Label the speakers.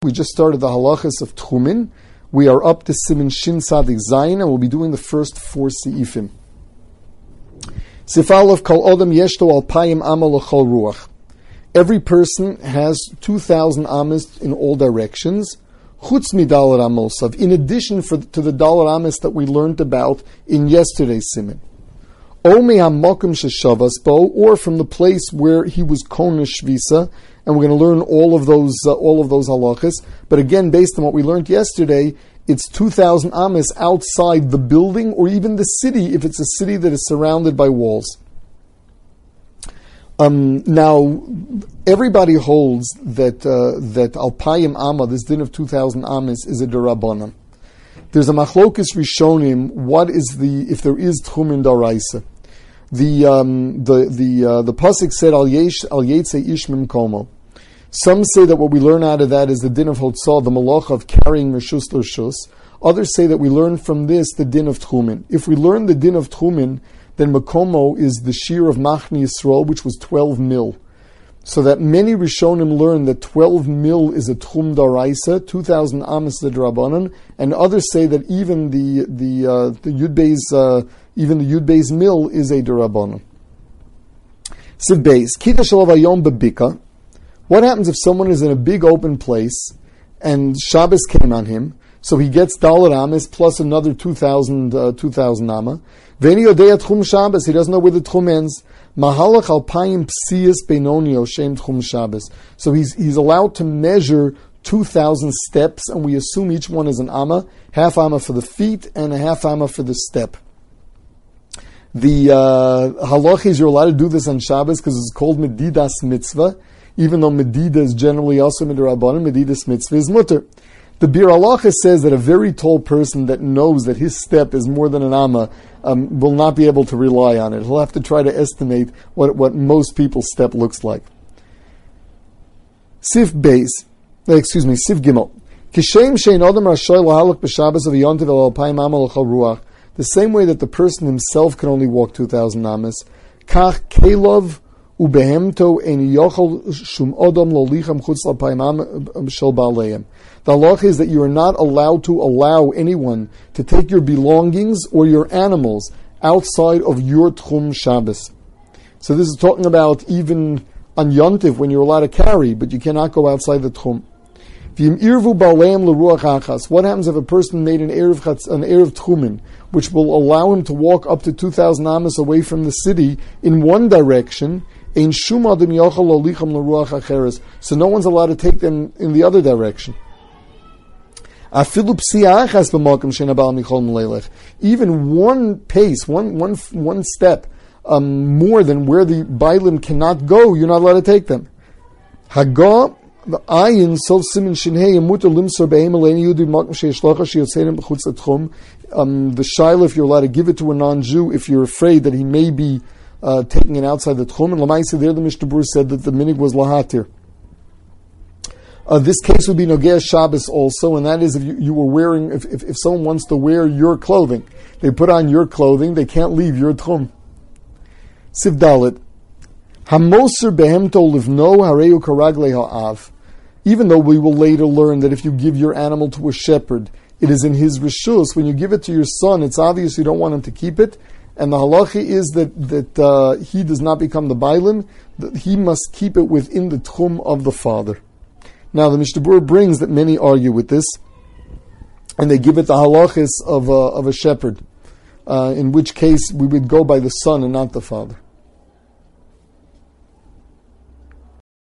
Speaker 1: We just started the halachas of Tchumen. We are up to Siman Shin Sadik Zayin, and we'll be doing the first 4 seifim. Sif Aleph Kol Odom Yeshto Alpayim Amal L'Chol Ruach. Every person has 2,000 amas in all directions. Chutz midalar amosav, in addition to the dalar amas that we learned about in yesterday's siman. O me'hamokum sheshavas bo, or from the place where he was kona shvisa, and we're going to learn all of those halachas. But again, based on what we learned yesterday, it's 2,000 amas outside the building or even the city if it's a city that is surrounded by walls. Now, everybody holds that alpayim amma, this din of 2,000 amas, is a derabanan. There's a machlokus rishonim. What is if there is tchumen daraisa? The pasuk said al yetze ish mimkomo. Some say that what we learn out of that is the din of hotzah, the malach of carrying reshus l'reshus. Others say that we learn from this the din of tchumen. If we learn the din of tchumen, then Makomo is the shear of Machni Yisrael, which was 12 mil. So that many Rishonim learn that 12 mil is a Tchum Daraisa, 2,000 Amas the Drabanan, and others say that even the Yud Beis mil is a Drabanan. Siv Beis, Kita Shalav Hayom Bebika. What happens if someone is in a big open place and Shabbos came on him? So he gets Dalet Amas plus another 2,000 Amma. Veni Yodea Tchum Shabbos, he doesn't know where the Tchum ends. Mahalach Alpayim Psiyas Benonio Shem Tchum Shabbos. So he's allowed to measure 2,000 steps, and we assume each one is an Amma, half Amma for the feet and a half Amma for the step. The halach is you're allowed to do this on Shabbos because it's called Medidas Mitzvah, even though Medida is generally also Midrabanan, Medidas Mitzvah is Mutter. The Bir Halacha says that a very tall person that knows that his step is more than an Amma will not be able to rely on it. He'll have to try to estimate what most people's step looks like. Sif Gimel. Kishem shein odem rashoy lahalach b'Shabbos of yontiv el alpayim amma l'chol ruach. The same way that the person himself can only walk 2,000 amas, kach kelov ubehemto ein yochol shum odom lo licham chutz l'alpayim amma shel ba'aleim. The halach is that you are not allowed to allow anyone to take your belongings or your animals outside of your Tchum Shabbos. So this is talking about even on Yontiv when you're allowed to carry, but you cannot go outside the Tchum. What happens if a person made an Erev Tchumen, which will allow him to walk up to 2,000 amas away from the city in one direction? So no one's allowed to take them in the other direction. Even one pace, one step, more than where the Bailim cannot go, you're not allowed to take them. The shaila, if you're allowed to give it to a non-Jew, if you're afraid that he may be taking it outside the Tchum, and Lamaisa there the Mishnah Berurah said that the minig was lahatir. This case would be Nogea Shabbos also, and that is if you were wearing, if someone wants to wear your clothing, they put on your clothing, they can't leave your Tchum. Siv Dalet. Hamoser behemto livno hareu karagle ha'av. Even though we will later learn that if you give your animal to a shepherd, it is in his reshus. When you give it to your son, it's obvious you don't want him to keep it, and the halacha is that he does not become the bailim, that he must keep it within the Tchum of the father. Now, the Mishnah Berurah brings that many argue with this, and they give it the halachis of a shepherd, in which case we would go by the son and not the father.